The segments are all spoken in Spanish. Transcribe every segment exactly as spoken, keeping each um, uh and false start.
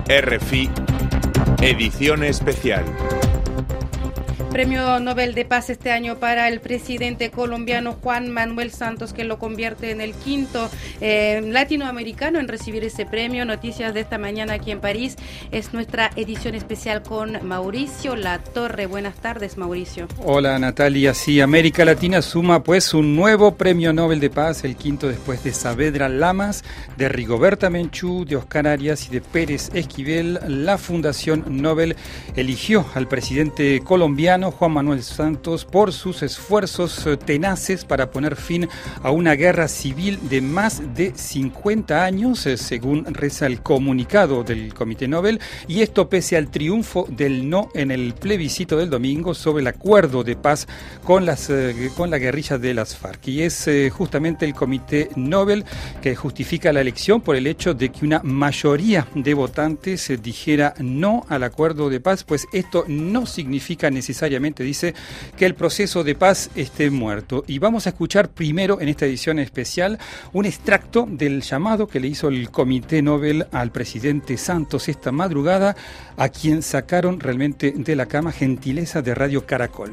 R F I, edición especial. Premio Nobel de Paz este año para el presidente colombiano Juan Manuel Santos, que lo convierte en el quinto eh, latinoamericano en recibir ese premio. Noticias de esta mañana aquí en París. Es nuestra edición especial con Mauricio Latorre. Buenas tardes, Mauricio. Hola, Natalia. Sí, América Latina suma pues un nuevo Premio Nobel de Paz, el quinto después de Saavedra Lamas, de Rigoberta Menchú, de Oscar Arias y de Pérez Esquivel. La Fundación Nobel eligió al presidente colombiano Juan Manuel Santos por sus esfuerzos tenaces para poner fin a una guerra civil de más de cincuenta años, según reza el comunicado del Comité Nobel, y esto pese al triunfo del no en el plebiscito del domingo sobre el acuerdo de paz con las eh, con la guerrilla de las FARC. Y es eh, justamente el Comité Nobel que justifica la elección por el hecho de que una mayoría de votantes eh, dijera no al acuerdo de paz, pues esto no significa necesariamente dice que el proceso de paz esté muerto. Y vamos a escuchar primero en esta edición especial un extracto del llamado que le hizo el Comité Nobel al presidente Santos esta madrugada, a quien sacaron realmente de la cama, gentileza de Radio Caracol.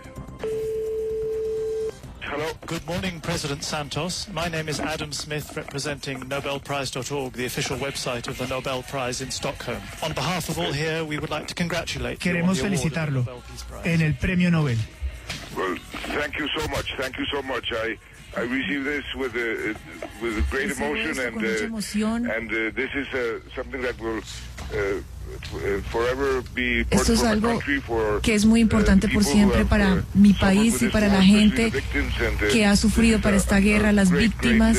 Good morning, President Santos. My name is Adam Smith, representing Nobel Prize dot org, the official website of the Nobel Prize in Stockholm. On behalf of all here, we would like to congratulate you on the award of the felicitarlo Nobel Peace Prize. en el Premio Nobel. Well, thank you so much. Thank you so much. I I received this with a with a great emotion, and uh, and uh, this is uh, something that will uh, forever be important. Esto es algo que es muy importante por siempre para mi país y para la gente que ha sufrido para esta guerra, las víctimas.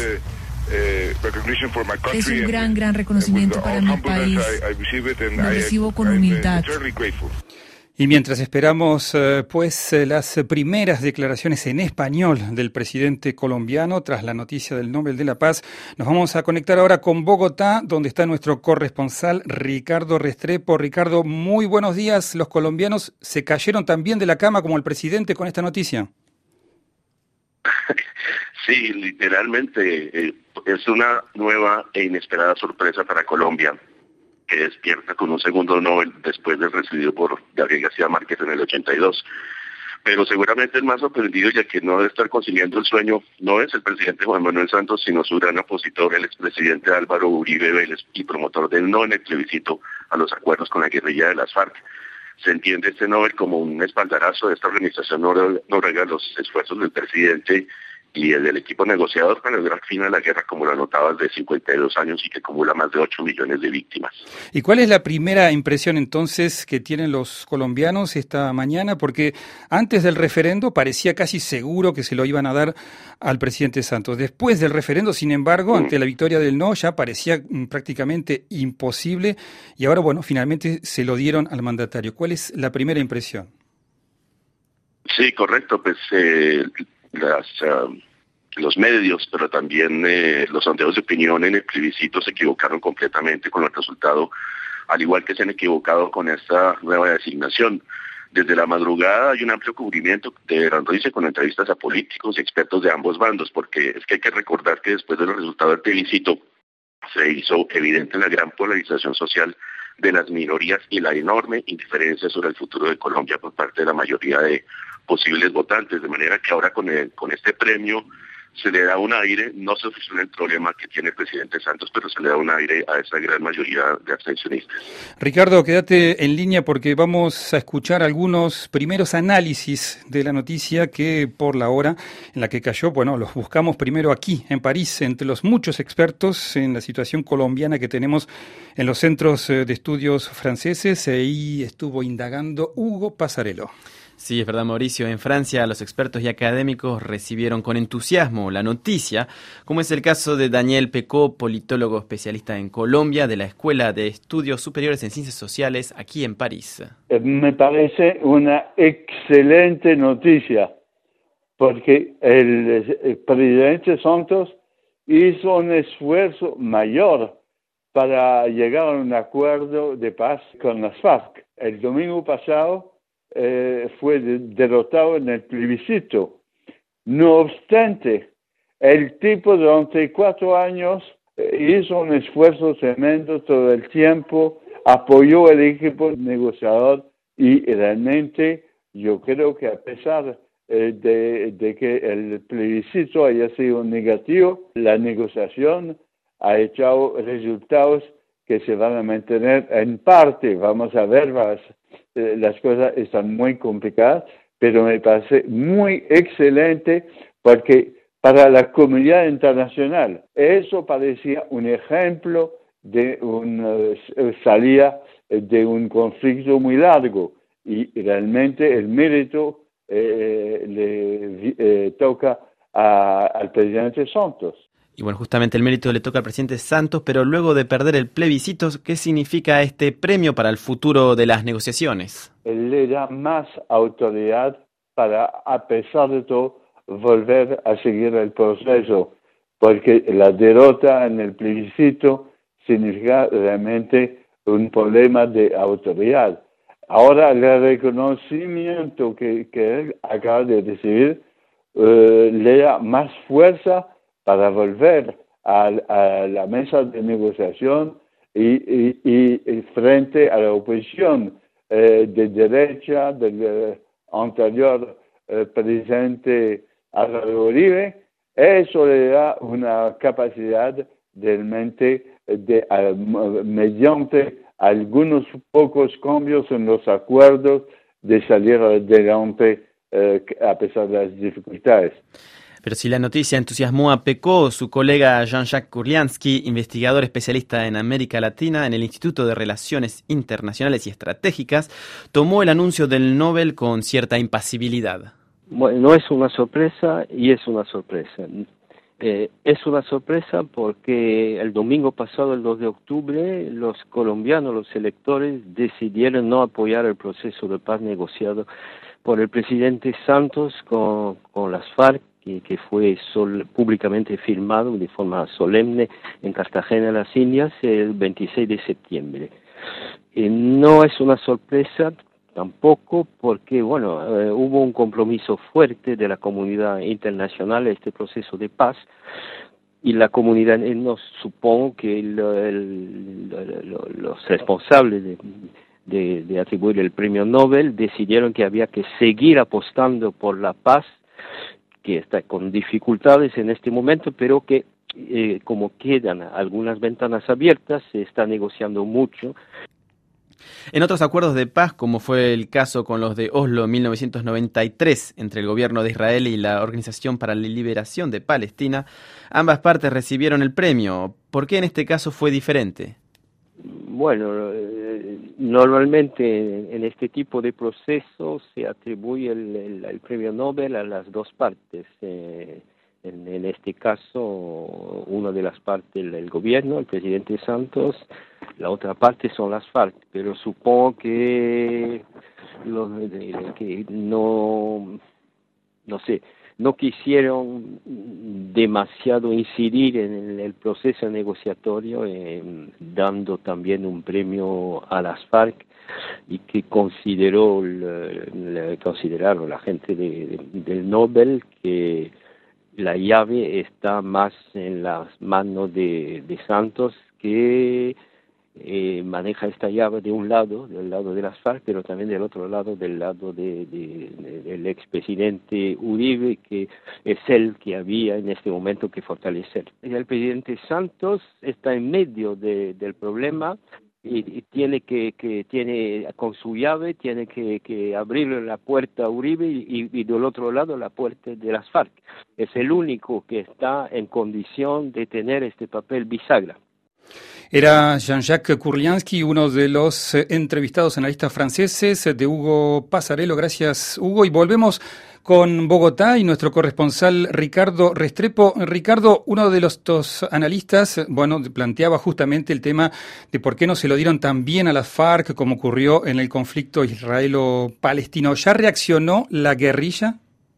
Es un gran, gran reconocimiento para mi país. Lo recibo con humildad. Y mientras esperamos eh, pues eh, las primeras declaraciones en español del presidente colombiano tras la noticia del Nobel de la Paz, nos vamos a conectar ahora con Bogotá, donde está nuestro corresponsal Ricardo Restrepo. Ricardo, muy buenos días. ¿Los colombianos se cayeron también de la cama como el presidente con esta noticia? Sí, literalmente eh, es una nueva e inesperada sorpresa para Colombia, que despierta con un segundo Nobel después de recibido por Gabriel García Márquez en el ochenta y dos. Pero seguramente el más sorprendido, ya que no debe estar consiguiendo el sueño, no es el presidente Juan Manuel Santos, sino su gran opositor, el expresidente Álvaro Uribe Vélez, y promotor del no en el plebiscito a los acuerdos con la guerrilla de las FARC. Se entiende este Nobel como un espaldarazo de esta organización noruega a los esfuerzos del presidente y el del equipo negociador para lograr fin a la guerra, como lo anotabas, de cincuenta y dos años y que acumula más de ocho millones de víctimas. ¿Y cuál es la primera impresión entonces que tienen los colombianos esta mañana? Porque antes del referendo parecía casi seguro que se lo iban a dar al presidente Santos. Después del referendo, sin embargo, mm. ante la victoria del no, ya parecía prácticamente imposible y ahora, bueno, finalmente se lo dieron al mandatario. ¿Cuál es la primera impresión? Sí, correcto, pues eh, las... Uh... los medios, pero también eh, los sondeos de opinión en el plebiscito se equivocaron completamente con el resultado, al igual que se han equivocado con esta nueva designación. Desde la madrugada hay un amplio cubrimiento de la noticia con entrevistas a políticos y expertos de ambos bandos, porque es que hay que recordar que después del resultado del plebiscito se hizo evidente la gran polarización social de las minorías y la enorme indiferencia sobre el futuro de Colombia por parte de la mayoría de posibles votantes, de manera que ahora con, el, con este premio se le da un aire, no se soluciona el problema que tiene el presidente Santos, pero se le da un aire a esa gran mayoría de abstencionistas. Ricardo, quédate en línea porque vamos a escuchar algunos primeros análisis de la noticia que por la hora en la que cayó, bueno, los buscamos primero aquí en París, entre los muchos expertos en la situación colombiana que tenemos en los centros de estudios franceses. Ahí estuvo indagando Hugo Pasarello. Sí, es verdad, Mauricio. En Francia, los expertos y académicos recibieron con entusiasmo la noticia, como es el caso de Daniel Pecot, politólogo especialista en Colombia de la Escuela de Estudios Superiores en Ciencias Sociales aquí en París. Me parece una excelente noticia, porque el, el presidente Santos hizo un esfuerzo mayor para llegar a un acuerdo de paz con las FARC. El domingo pasado Eh, fue de, derrotado en el plebiscito. No obstante, el tipo durante cuatro años eh, hizo un esfuerzo tremendo todo el tiempo, apoyó el equipo negociador y realmente yo creo que a pesar eh, de, de que el plebiscito haya sido negativo, la negociación ha echado resultados que se van a mantener en parte. Vamos a ver, las, eh, las cosas están muy complicadas, pero me parece muy excelente porque para la comunidad internacional eso parecía un ejemplo de una uh, salida de un conflicto muy largo y realmente el mérito eh, le eh, toca a, al presidente Santos. Y bueno, justamente el mérito le toca al presidente Santos, pero luego de perder el plebiscito, ¿qué significa este premio para el futuro de las negociaciones? Le da más autoridad para, a pesar de todo, volver a seguir el proceso, porque la derrota en el plebiscito significa realmente un problema de autoridad. Ahora el reconocimiento que, que él acaba de recibir eh, le da más fuerza para volver a, a la mesa de negociación y, y, y frente a la oposición eh, de derecha del eh, anterior eh, presidente Álvaro Uribe. Eso le da una capacidad realmente de, uh, mediante algunos pocos cambios en los acuerdos, de salir adelante uh, a pesar de las dificultades. Pero si la noticia entusiasmó a Pecó, su colega Jean-Jacques Kurliansky, investigador especialista en América Latina en el Instituto de Relaciones Internacionales y Estratégicas, tomó el anuncio del Nobel con cierta impasibilidad. Bueno, no es una sorpresa y es una sorpresa. Eh, es una sorpresa porque el domingo pasado, el dos de octubre, los colombianos, los electores, decidieron no apoyar el proceso de paz negociado por el presidente Santos con, con las FARC, que, que fue sol, públicamente firmado de forma solemne en Cartagena de las Indias el veintiséis de septiembre. Eh, no es una sorpresa tampoco porque, bueno, eh, hubo un compromiso fuerte de la comunidad internacional a este proceso de paz y la comunidad, eh, no supongo que el, el, el, los responsables de, de, de atribuir el premio Nobel decidieron que había que seguir apostando por la paz, que está con dificultades en este momento, pero que eh, como quedan algunas ventanas abiertas, se está negociando mucho. En otros acuerdos de paz, como fue el caso con los de Oslo en mil novecientos noventa y tres, entre el gobierno de Israel y la Organización para la Liberación de Palestina, ambas partes recibieron el premio. ¿Por qué en este caso fue diferente? Bueno, eh, normalmente en este tipo de procesos se atribuye el, el, el premio Nobel a las dos partes. Eh, en, en este caso, una de las partes, el, el gobierno, el presidente Santos, la otra parte son las FARC, pero supongo que, los, que no, no sé, no quisieron demasiado incidir en el, el proceso negociatorio, eh, dando también un premio a las FARC y que consideró, le, consideraron la gente de, de, del Nobel que la llave está más en las manos de, de Santos, que eh, maneja esta llave de un lado, del lado de las FARC, pero también del otro lado, del lado de, de, de, del expresidente Uribe, que es el que había en este momento que fortalecer. El presidente Santos está en medio de, del problema y, y tiene que, que tiene con su llave tiene que, que abrirle la puerta a Uribe y, y del otro lado la puerta de las FARC. Es el único que está en condición de tener este papel bisagra. Era Jean-Jacques Kurliansky, uno de los eh, entrevistados analistas franceses de Hugo Pasarello. Gracias, Hugo. Y volvemos con Bogotá y nuestro corresponsal Ricardo Restrepo. Ricardo, uno de los dos analistas, bueno, planteaba justamente el tema de por qué no se lo dieron tan bien a las FARC como ocurrió en el conflicto israelo-palestino. ¿Ya reaccionó la guerrilla?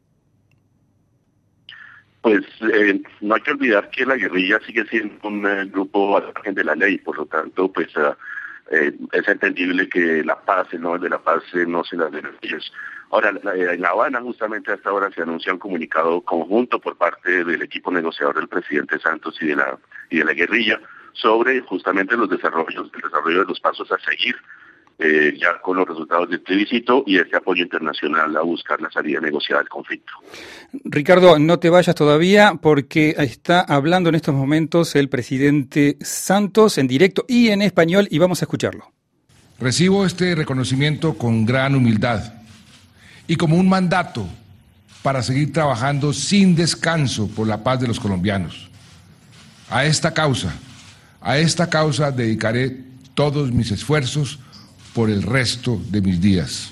Pues eh, no hay que olvidar que la guerrilla sigue siendo un eh, grupo al margen de la ley, por lo tanto, pues uh, eh, es entendible que la paz, el Nobel de la Paz, eh, no se la den a ellos. Ahora, eh, en La Habana, justamente hasta ahora se anuncia un comunicado conjunto por parte del equipo negociador del presidente Santos y de la y de la guerrilla, sobre justamente los desarrollos, el desarrollo de los pasos a seguir eh, ya con los resultados del plebiscito y este apoyo internacional a buscar la salida negociada del conflicto. Ricardo, no te vayas todavía porque está hablando en estos momentos el presidente Santos en directo y en español y vamos a escucharlo. Recibo este reconocimiento con gran humildad y como un mandato para seguir trabajando sin descanso por la paz de los colombianos. A esta causa, a esta causa dedicaré todos mis esfuerzos por el resto de mis días.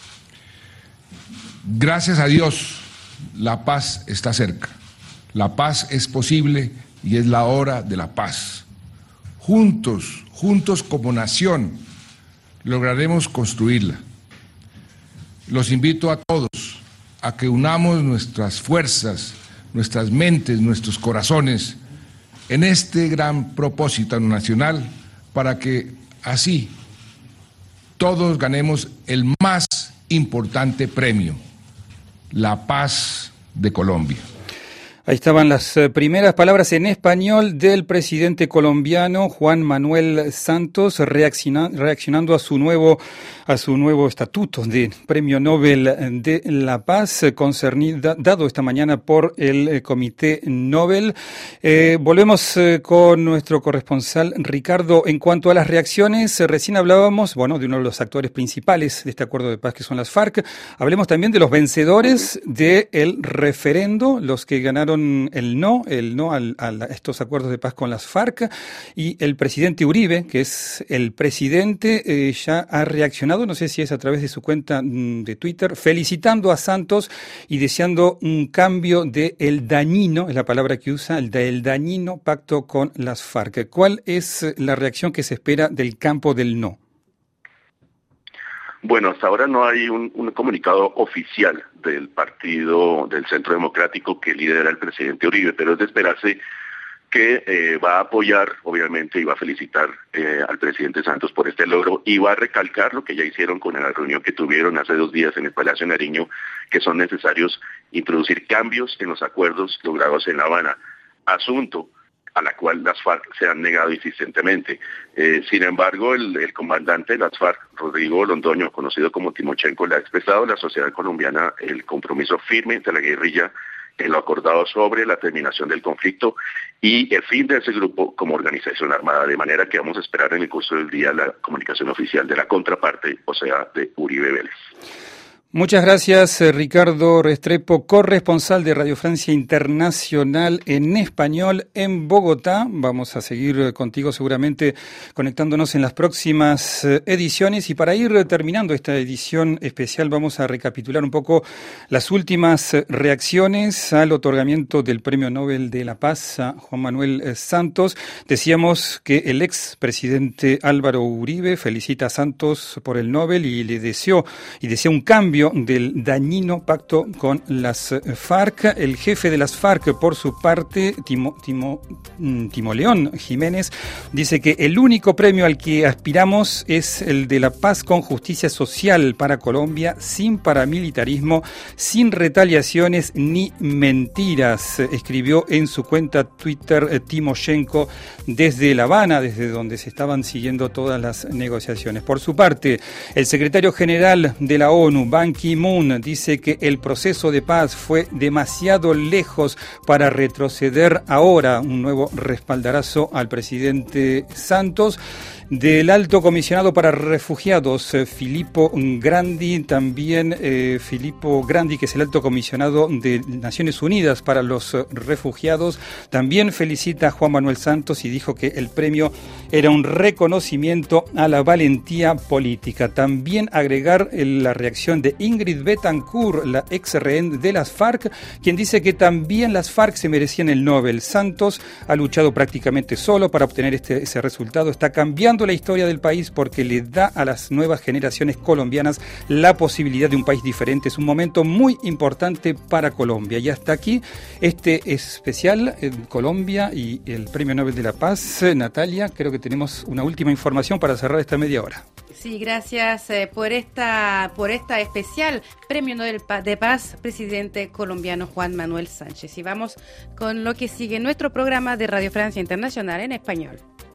Gracias a Dios, la paz está cerca. La paz es posible y es la hora de la paz. Juntos, juntos como nación, lograremos construirla. Los invito a todos a que unamos nuestras fuerzas, nuestras mentes, nuestros corazones en este gran propósito nacional para que así todos ganemos el más importante premio, la paz de Colombia. Ahí estaban las primeras palabras en español del presidente colombiano Juan Manuel Santos reacciona, reaccionando a su nuevo a su nuevo estatuto de Premio Nobel de la Paz concernido, dado esta mañana por el Comité Nobel. Eh, volvemos eh, con nuestro corresponsal Ricardo. En cuanto a las reacciones, eh, recién hablábamos, bueno, de uno de los actores principales de este acuerdo de paz que son las FARC. Hablemos también de los vencedores del referendo, los que ganaron el no, el no al, a estos acuerdos de paz con las FARC, y el presidente Uribe, que es el presidente, eh, ya ha reaccionado, no sé si es a través de su cuenta de Twitter, felicitando a Santos y deseando un cambio de el dañino, es la palabra que usa, el del dañino pacto con las FARC. ¿Cuál es la reacción que se espera del campo del no? Bueno, hasta ahora no hay un, un comunicado oficial del partido del Centro Democrático que lidera el presidente Uribe, pero es de esperarse que eh, va a apoyar, obviamente, y va a felicitar eh, al presidente Santos por este logro y va a recalcar lo que ya hicieron con la reunión que tuvieron hace dos días en el Palacio Nariño, que son necesarios introducir cambios en los acuerdos logrados en La Habana, asunto a la cual las FARC se han negado insistentemente. Eh, sin embargo, el, el comandante de las FARC, Rodrigo Londoño, conocido como Timochenko, le ha expresado a la sociedad colombiana el compromiso firme entre la guerrilla en lo acordado sobre la terminación del conflicto y el fin de ese grupo como organización armada, de manera que vamos a esperar en el curso del día la comunicación oficial de la contraparte, o sea, de Uribe Vélez. Muchas gracias, Ricardo Restrepo, corresponsal de Radio Francia Internacional en español en Bogotá. Vamos a seguir contigo seguramente conectándonos en las próximas ediciones y para ir terminando esta edición especial vamos a recapitular un poco las últimas reacciones al otorgamiento del Premio Nobel de la Paz a Juan Manuel Santos. Decíamos que el ex presidente Álvaro Uribe felicita a Santos por el Nobel y le deseó y desea un cambio del dañino pacto con las FARC. El jefe de las FARC, por su parte, Timo, Timo, Timo León Jiménez, dice que el único premio al que aspiramos es el de la paz con justicia social para Colombia, sin paramilitarismo, sin retaliaciones ni mentiras, escribió en su cuenta Twitter Timochenko desde La Habana, desde donde se estaban siguiendo todas las negociaciones. Por su parte, el secretario general de la ONU, Ban Ki-moon, dice que el proceso de paz fue demasiado lejos para retroceder ahora. Un nuevo respaldarazo al presidente Santos. Del alto comisionado para refugiados, eh, Filippo Grandi, también eh, Filippo Grandi, que es el alto comisionado de Naciones Unidas para los eh, refugiados, también felicita a Juan Manuel Santos y dijo que el premio era un reconocimiento a la valentía política. También agregar eh, la reacción de Ingrid Betancourt, la ex rehén de las FARC, quien dice que también las FARC se merecían el Nobel. Santos ha luchado prácticamente solo para obtener este, ese resultado. Está cambiando la historia del país porque le da a las nuevas generaciones colombianas la posibilidad de un país diferente. Es un momento muy importante para Colombia. Y hasta aquí este especial en Colombia y el Premio Nobel de la Paz. Natalia, creo que tenemos una última información para cerrar esta media hora. Sí, gracias eh, por esta por esta especial Premio Nobel de Paz, presidente colombiano Juan Manuel Sánchez. Y vamos con lo que sigue nuestro programa de Radio Francia Internacional en español.